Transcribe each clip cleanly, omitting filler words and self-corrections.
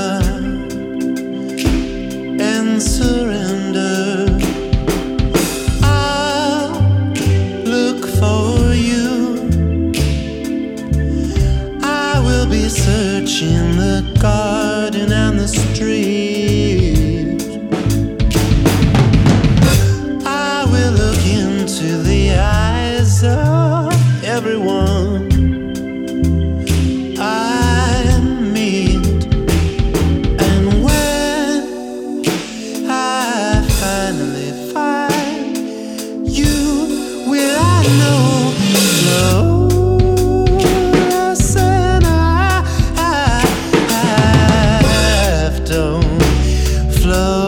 and surrender. I'll look for you. I will be searching the garden and the street. I will look into the eyes of everyone I meet, and when I finally find you, will I know close and I've done flow.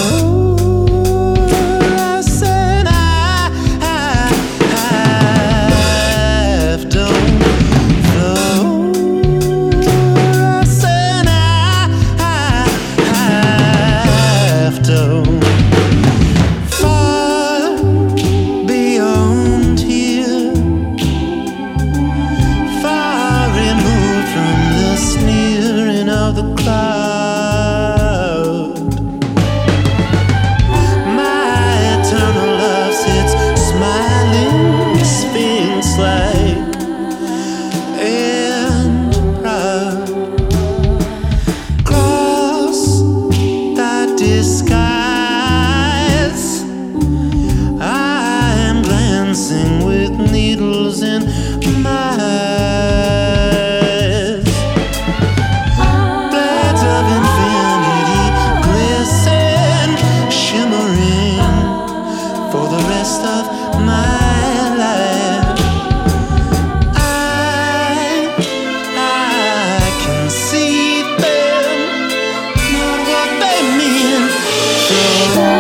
Far beyond here, far removed from the sneering of the cloud, my eternal love sits smiling sphinx-like and proud. Cross that disguise, I am glancing with needles in my eyes. Blades of infinity glisten, shimmering for the rest of my life. I can see them, know what they mean.